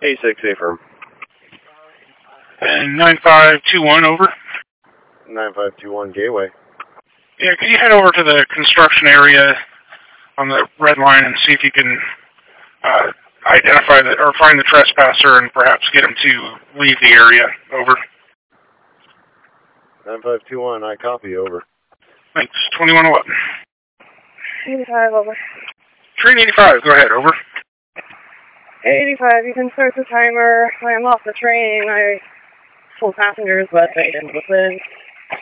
A6, affirm. And 9521, over. 9521, gateway. Yeah, could you head over to the construction area on the red line and see if you can identify or find the trespasser and perhaps get him to leave the area, over. 9521, I copy, over. Thanks. 2111. 85, over. Train 85, go ahead, over. 85, you can start the timer. I am off the train. I full passengers, but they didn't listen.